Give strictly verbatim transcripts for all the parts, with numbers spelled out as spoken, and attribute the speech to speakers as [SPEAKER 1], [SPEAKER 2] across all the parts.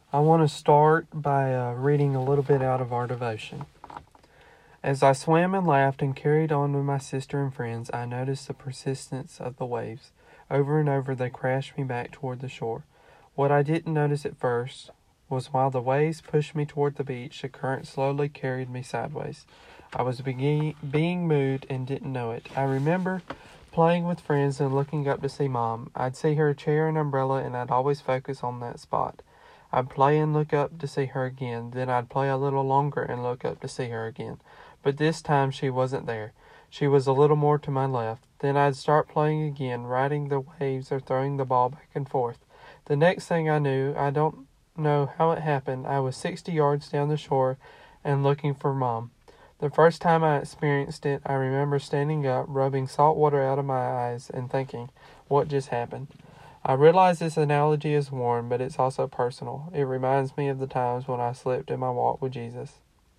[SPEAKER 1] I want to start by uh, reading a little bit out of our devotion. As I swam and laughed and carried on with my sister and friends, I noticed the persistence of the waves. Over and over they crashed me back toward the shore. What I didn't notice at first was while the waves pushed me toward the beach, the current slowly carried me sideways. I was begin- being moved and didn't know it. I remember playing with friends and looking up to see Mom. I'd see her chair and umbrella, and I'd always focus on that spot. I'd play and look up to see her again. Then I'd play a little longer and look up to see her again. But this time she wasn't there. She was a little more to my left. Then I'd start playing again, riding the waves or throwing the ball back and forth. The next thing I knew, I don't know how it happened, I was sixty yards down the shore and looking for Mom. The first time I experienced it, I remember standing up, rubbing salt water out of my eyes, and thinking, what just happened? I realize this analogy is warm, but it's also personal. It reminds me of the times when I slipped in my walk with Jesus.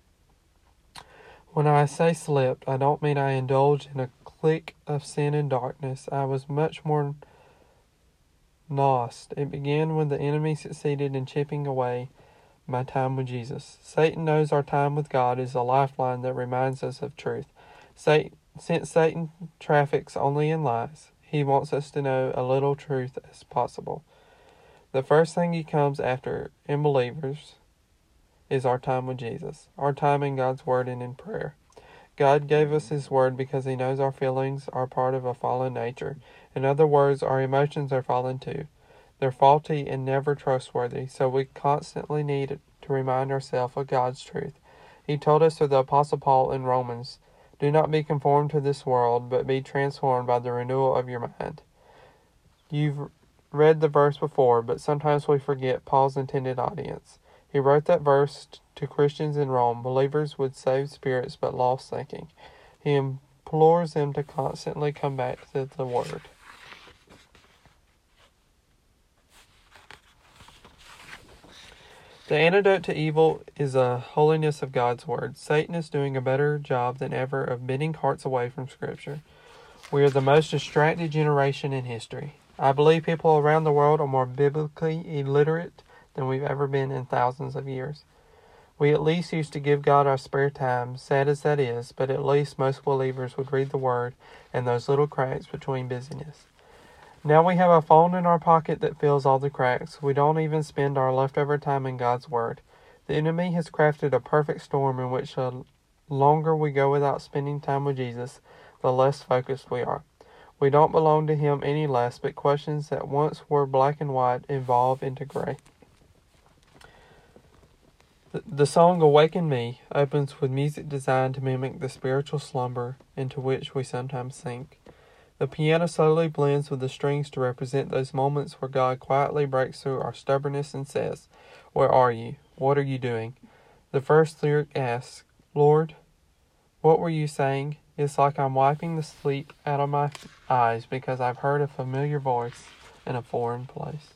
[SPEAKER 1] When I say slipped, I don't mean I indulged in a clique of sin and darkness. I was much more lost. It began when the enemy succeeded in chipping away my time with Jesus. Satan knows our time with God is a lifeline that reminds us of truth. Satan, since Satan traffics only in lies, he wants us to know a little truth as possible. The first thing he comes after in believers is our time with Jesus, our time in God's Word and in prayer. God gave us His Word because He knows our feelings are part of a fallen nature. In other words, our emotions are fallen too. They're faulty and never trustworthy, so we constantly need to remind ourselves of God's truth. He told us through the Apostle Paul in Romans, do not be conformed to this world, but be transformed by the renewal of your mind. You've read the verse before, but sometimes we forget Paul's intended audience. He wrote that verse to Christians in Rome, believers with saved spirits but lost thinking. He implores them to constantly come back to the Word. The antidote to evil is a holiness of God's Word. Satan is doing a better job than ever of bending hearts away from Scripture. We are the most distracted generation in history. I believe people around the world are more biblically illiterate than we've ever been in thousands of years. We at least used to give God our spare time, sad as that is, but at least most believers would read the Word and those little cracks between busyness. Now we have a phone in our pocket that fills all the cracks. We don't even spend our leftover time in God's Word. The enemy has crafted a perfect storm in which the longer we go without spending time with Jesus, the less focused we are. We don't belong to Him any less, but questions that once were black and white evolve into gray. The, the song Awaken Me opens with music designed to mimic the spiritual slumber into which we sometimes sink. The piano slowly blends with the strings to represent those moments where God quietly breaks through our stubbornness and says, where are you? What are you doing? The first lyric asks, Lord, what were you saying? It's like I'm wiping the sleep out of my eyes because I've heard a familiar voice in a foreign place.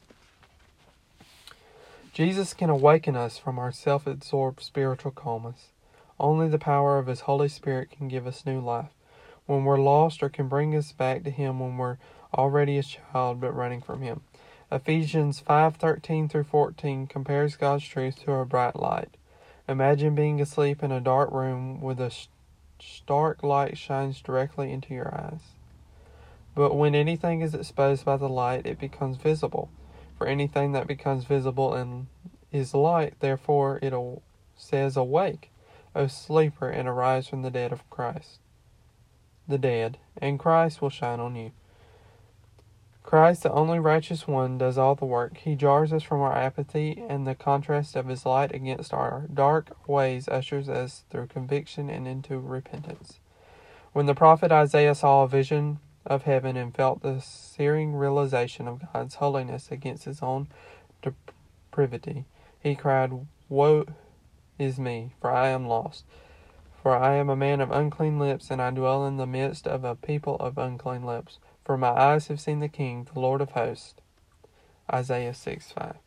[SPEAKER 1] Jesus can awaken us from our self-absorbed spiritual comas. Only the power of His Holy Spirit can give us new life. When we're lost, or can bring us back to Him when we're already a child but running from Him. Ephesians five thirteen through fourteen compares God's truth to a bright light. Imagine being asleep in a dark room with a stark light shines directly into your eyes. But when anything is exposed by the light, it becomes visible. For anything that becomes visible and is light, therefore it says, awake, O sleeper, and arise from the dead of Christ. The dead, and Christ will shine on you. Christ, the only righteous one, does all the work. He jars us from our apathy, and the contrast of His light against our dark ways ushers us through conviction and into repentance. When the prophet Isaiah saw a vision of heaven and felt the searing realization of God's holiness against His own depravity, he cried, Woe is me, for I am lost. For I am a man of unclean lips, and I dwell in the midst of a people of unclean lips. For my eyes have seen the King, the Lord of hosts. Isaiah six five.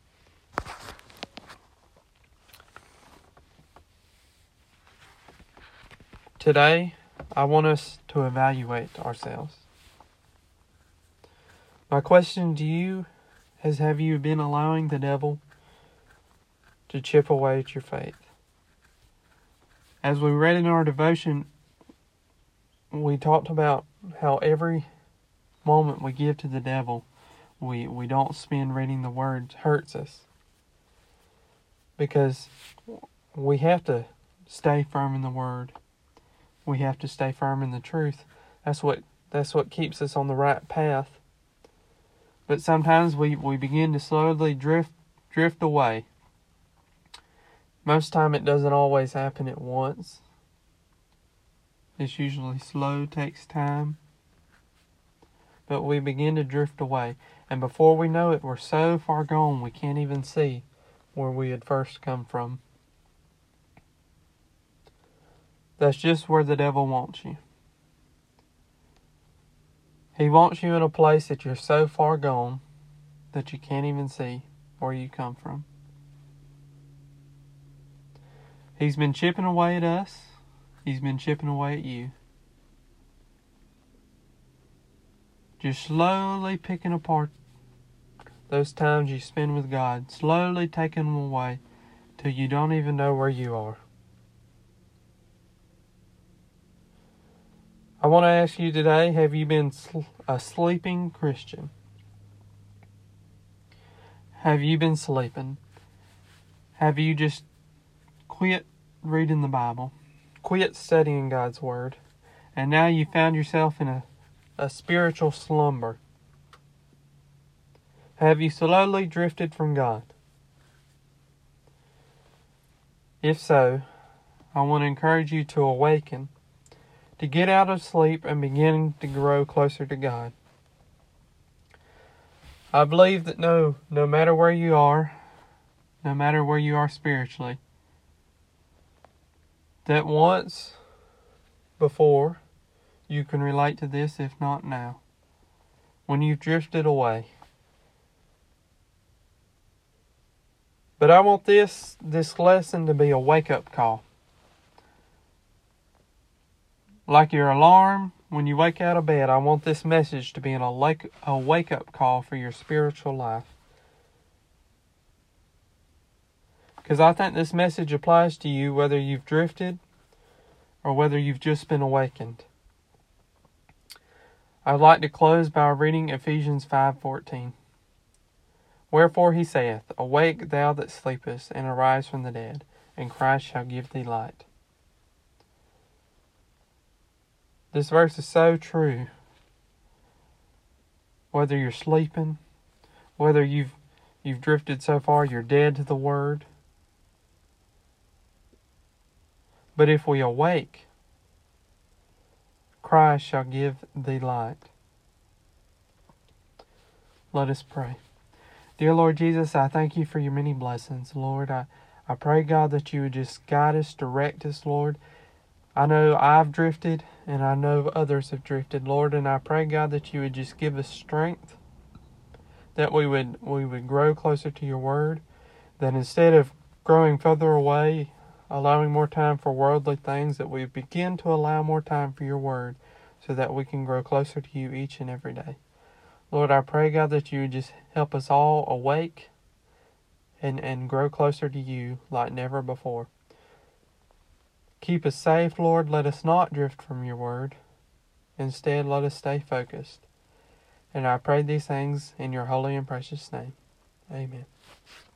[SPEAKER 1] Today, I want us to evaluate ourselves. My question to you is, have you been allowing the devil to chip away at your faith. As we read in our devotion, we talked about how every moment we give to the devil, we, we don't spend reading the Word, hurts us. Because we have to stay firm in the Word. We have to stay firm in the truth. That's what that's what keeps us on the right path. But sometimes we, we begin to slowly drift drift away. Most time it doesn't always happen at once. It's usually slow, takes time. But we begin to drift away. And before we know it, we're so far gone we can't even see where we had first come from. That's just where the devil wants you. He wants you in a place that you're so far gone that you can't even see where you come from. He's been chipping away at us. He's been chipping away at you. Just slowly picking apart those times you spend with God. Slowly taking them away till you don't even know where you are. I want to ask you today, have you been a sleeping Christian? Have you been sleeping? Have you just quit reading the Bible? Quit studying God's Word? And now you found yourself in a, a spiritual slumber? Have you slowly drifted from God? If so, I want to encourage you to awaken, to get out of sleep and begin to grow closer to God. I believe that no, no matter where you are, no matter where you are spiritually, that once before you can relate to this, if not now, when you've drifted away. But I want this, this lesson to be a wake-up call. Like your alarm when you wake out of bed, I want this message to be an, a wake-up call for your spiritual life. Because I think this message applies to you whether you've drifted or whether you've just been awakened. I'd like to close by reading Ephesians five fourteen. Wherefore he saith, Awake thou that sleepest, and arise from the dead, and Christ shall give thee light. This verse is so true. Whether you're sleeping, whether you've you've drifted so far you're dead to the Word. But if we awake, Christ shall give thee light. Let us pray. Dear Lord Jesus, I thank you for your many blessings. Lord, I, I pray, God, that you would just guide us, direct us, Lord. I know I've drifted, and I know others have drifted, Lord, and I pray, God, that you would just give us strength, that we would we would grow closer to your Word, that instead of growing further away, allowing more time for worldly things, that we begin to allow more time for your Word, so that we can grow closer to you each and every day. Lord, I pray, God, that you would just help us all awake and, and grow closer to you like never before. Keep us safe, Lord. Let us not drift from your Word. Instead, let us stay focused. And I pray these things in your holy and precious name. Amen.